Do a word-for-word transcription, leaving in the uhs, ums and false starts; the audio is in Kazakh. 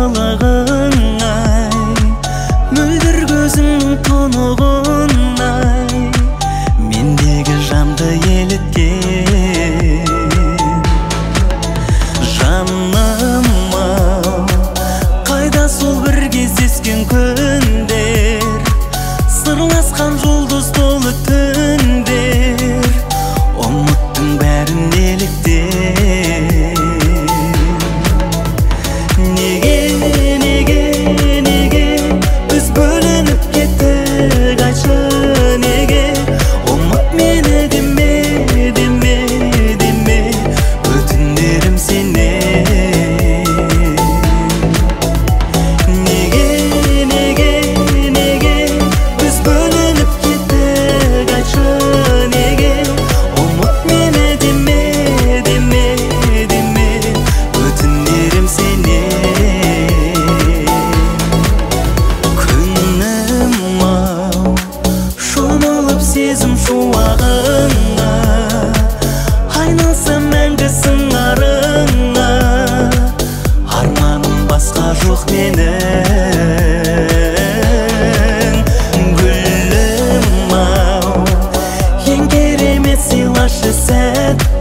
тазалығың-ай, мөлдір көзіңнің тұнығын-ай, мендегі жанды еліткен. Жаным-ау, қайда сол бір кездескен күндер, сырласқан жұлдыз толы түндер, ұмыттың бәрін неліктен? Неге, неге, неге біз бөлініп кеттік, айтшы неге? Ұмыт мені деме, деме, деме, өтінерім сенен. Неге, неге, неге біз бөлініп кеттік, айтшы неге? Ұмыт мені деме, деме, деме, өтінерім сенен. Күнім-ау, шомылып сезім шуағыңа, айналсам мәңгі сыңарыңа, арманым басқа жоқ менің. Гүлім-ау, ең керемет сыйлашы сәт